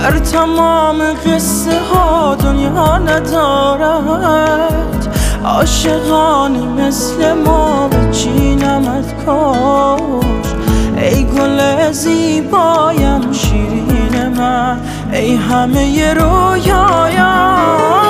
در تمام قصه ها دنیا ندارد عاشقانی مثل ما به چینمت کاش. ای گل زیبایم شیرین من، ای همه رویایم.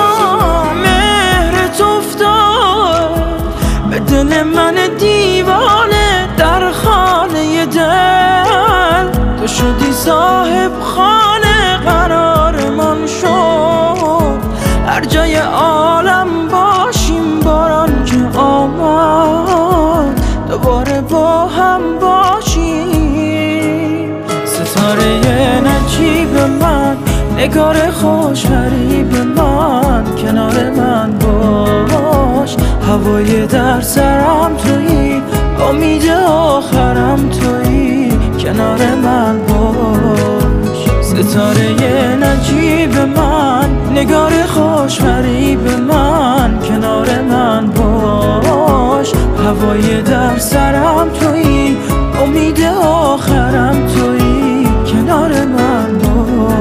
مهرت افتاد به دل من دیوانه، در خانه دل تو شدی صاحب خانه. قرارمان شد هر جای عالم باشیم، باران که آمد دوباره با هم باشیم. ستاره نجیب من، نگار خوش فریب من، کنار من باش. هوای در سرم تویی، امید آخرم تویی، کنار من باش. ستاره نجیب من، نگار خوش فریب من، کنار من باش. هوای در سرم تویی، امید آخرم تویی، کنار من باش.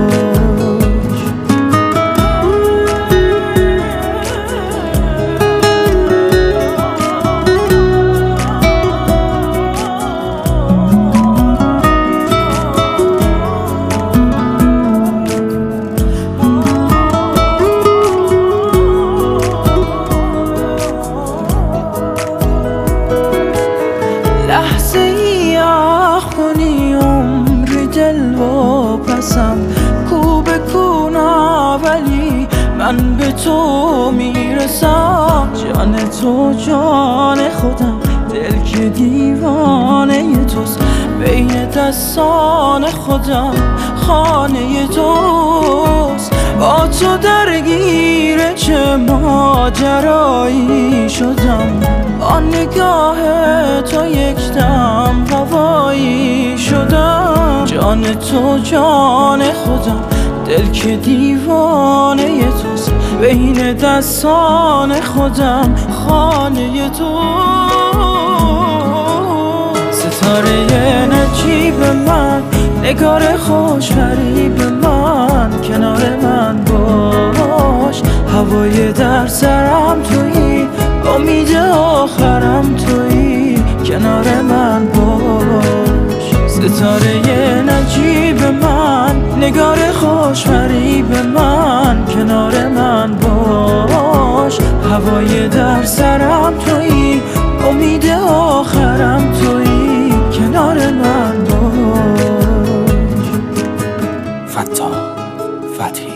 لحظه ای اخونی عمری دل واپسم، کو به کونا ولی من به تو میرسم. جان تو جان خودم، دل که دیوانه توست. بین دستان خودم خانه توست. با تو درگیر چه ماجرایی شدم، با نگاه تو یک دم هوایی شدم. جان تو جان خودم، دل که دیوانه توست. بین دستان خودم خانه تو. ستاره نجیب من، نگار خوش فریب من، کنار من باش. هوای در سرم تویی، امید آخرم تویی، کنار من باش. ستاره نجیب من، نگار خوش فریب من، کنار من باش. هوای در سرم تویی، امید آخرم تویی، کنار من باش. فتاح فتحی